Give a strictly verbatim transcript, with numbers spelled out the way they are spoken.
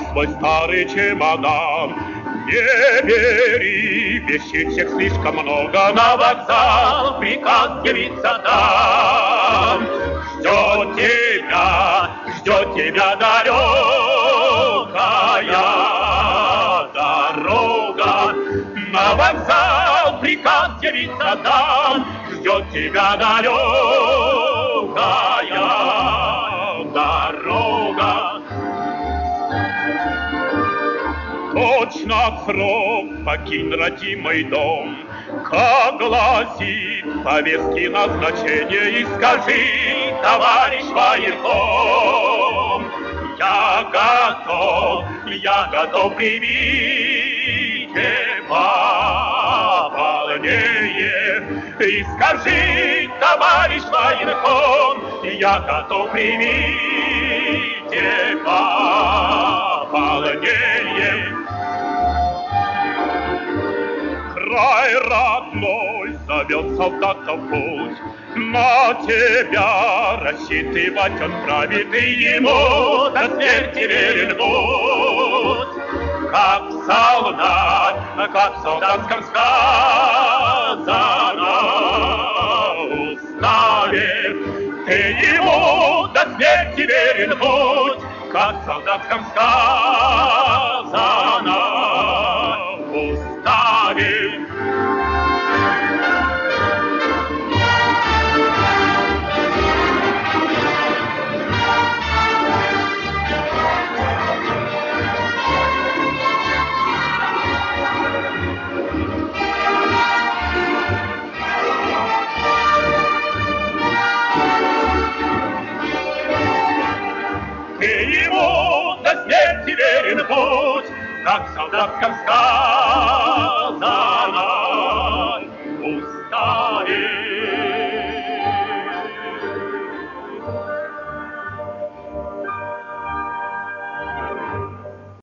свой старый чемодан. Не бери вещей всех слишком много, на вокзал приказ явиться там. Ждет тебя, ждет тебя далекая дорога, на вокзал приказ явиться там. Ждет тебя далекая дорога. Точно срок покинь родимый дом, как гласит повестки назначения, и скажи, товарищ военком, я готов, я готов, примите пополнение. И скажи, товарищ военком, я готов, примите пополнение. Край родной зовет солдата в путь, на тебя рассчитывать он правит, и ему до смерти верен будь. Как солдат, как в солдатском сказано уставе, ты ему до смерти верен будь, как в солдатском сказано уставе. Верен путь, как в солдатском сказано.